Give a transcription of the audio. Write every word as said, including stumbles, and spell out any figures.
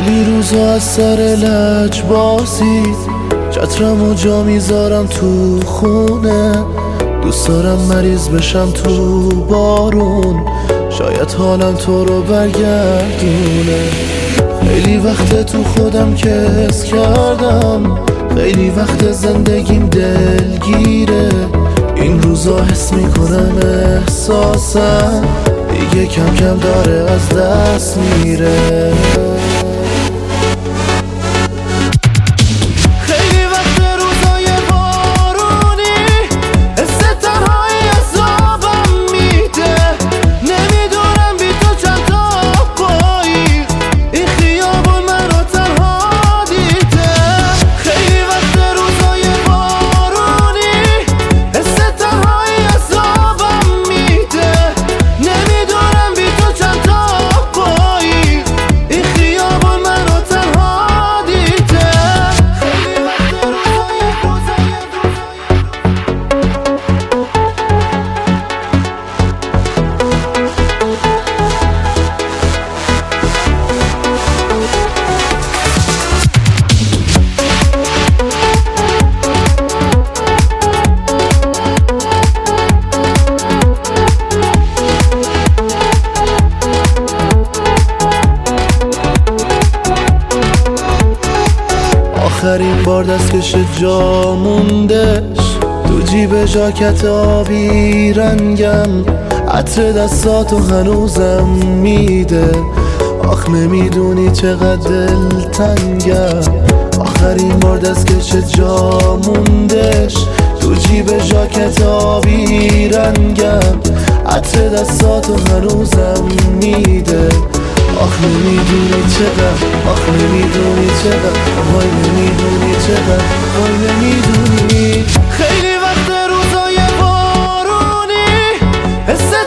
خیلی روزا از سر لج بازی چترم و جا میذارم تو خونه. دوست دارم مریض بشم تو بارون، شاید حالم تو رو برگردونه. خیلی وقت تو خودم کس کردم، خیلی وقت زندگیم دلگیره. این روزا حس میکنم احساسم دیگه کم کم داره از دست میره. آخرین بار دستکش جا موندش تو جیب ژاکت آبی رنگم، عطر دستاتو هنوزم میده. آخ نمیدونی چقدر دلتنگم. آخرین بار دستکش جا موندش تو جیب ژاکت آبی رنگم، عطر دستاتو هنوزم میده. آخ نمیدونی چقدر، آخ نمیدونی چقدر، وای نمیدونی چقدر، وای نمیدونی. خیلی وقت روزای بارونی حس